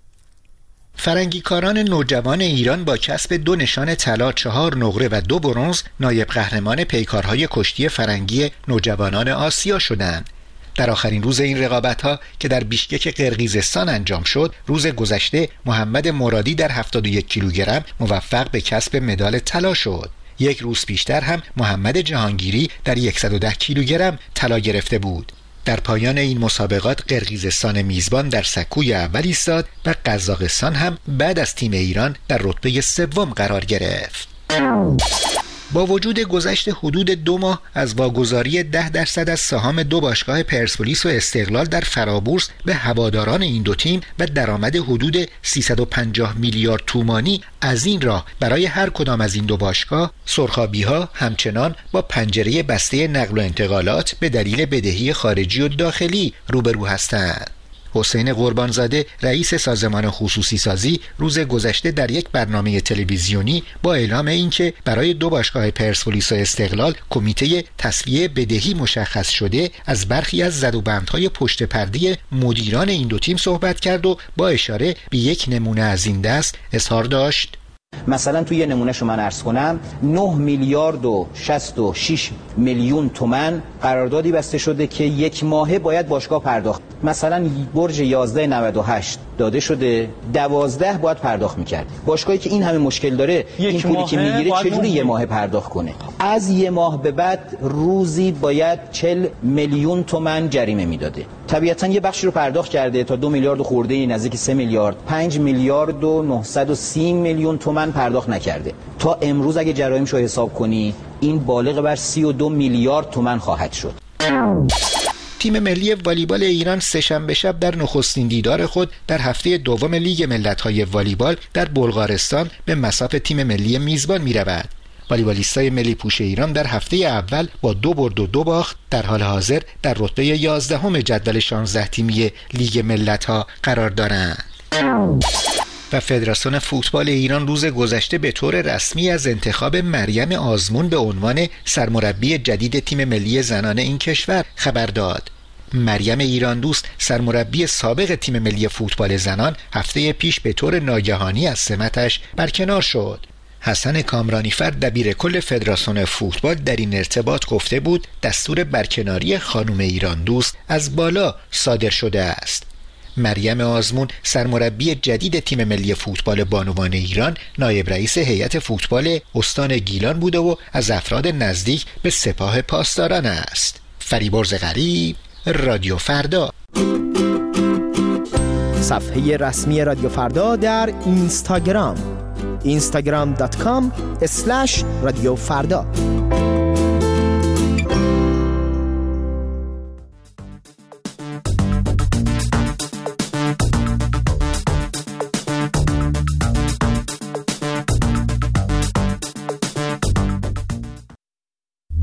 فرنگیکاران نوجوان ایران با کسب 2 نشان طلا، 4 نقره و 2 برنز نایب قهرمان پیکارهای کشتی فرنگی نوجوانان آسیا شدند. در آخرین روز این رقابت‌ها که در بیشکک قرقیزستان انجام شد، روز گذشته محمد مرادی در 71 کیلوگرم موفق به کسب مدال طلا شد. 1 روز پیشتر هم محمد جهانگیری در 110 کیلوگرم طلا گرفته بود. در پایان این مسابقات قرقیزستان میزبان در سکوی اول ایستاد و قزاقستان هم بعد از تیم ایران در رتبه 3 قرار گرفت. با وجود گذشت حدود 2 ماه از واگذاری 10% از سهام 2 باشگاه پرسپولیس و استقلال در فرابورس به هواداران این 2 تیم و درآمد حدود 350 میلیارد تومانی از این راه برای هر کدام از این 2 باشگاه، سرخابی‌ها همچنان با پنجره بسته نقل و انتقالات به دلیل بدهی خارجی و داخلی روبرو هستند. حسین قربانزاده رئیس سازمان خصوصی سازی روز گذشته در یک برنامه تلویزیونی با اعلام اینکه برای 2 باشگاه پرسپولیس و استقلال کمیته تسویه بدهی مشخص شده از برخی از زدوبندهای پشت پرده مدیران این 2 تیم صحبت کرد و با اشاره به یک نمونه از این دست اظهار داشت: مثلا توی یه نمونهشو من عرض کنم، 9 میلیارد و 66 میلیون تومان قراردادی بسته شده که 1 ماهه باید باشگاه پرداخت. مثلا برج 1198 داده شده، 12 باید پرداخت میکرد. باشگاهی که این همه مشکل داره این پولی که میگیره چجوری 1 ماه پرداخت کنه؟ از 1 ماه به بعد روزی باید 40 میلیون تومان جریمه میداده. طبیعتا یه بخشی رو پرداخت کرده تا 2 میلیارد خورده، نزدیک 3 میلیارد، 5 میلیارد و 930 میلیون تومان پرداخت نکرده. تا امروز اگه جرایمشو حساب کنی این بالغ بر 32 میلیارد تومان خواهد شد. تیم ملی والیبال ایران سه‌شنبه شب در نخستین دیدار خود در هفته دوم لیگ ملت‌های والیبال در بلغارستان به مصاف تیم ملی میزبان می‌رود. والیبالیستای ملی پوش ایران در هفته اول با 2 برد و 2 باخت در حال حاضر در رتبه 11 جدول 16 تیمی لیگ ملت‌ها قرار دارند. و فدراسیون فوتبال ایران روز گذشته به طور رسمی از انتخاب مریم آزمون به عنوان سرمربی جدید تیم ملی زنان این کشور خبر داد. مریم ایران دوست، سرمربی سابق تیم ملی فوتبال زنان، هفته پیش به طور ناگهانی از سمتش برکنار شد. حسن کامرانیفر دبیر کل فدراسیون فوتبال در این ارتباط گفته بود دستور برکناری خانم ایران دوست از بالا صادر شده است. مریم آزمون سرمربی جدید تیم ملی فوتبال بانوان ایران، نایب رئیس هیئت فوتبال استان گیلان بوده و از افراد نزدیک به سپاه پاسداران است. فریبرز غریب، رادیو فردا. صفحه رسمی رادیو فردا در اینستاگرام instagram.com/رادیو فردا.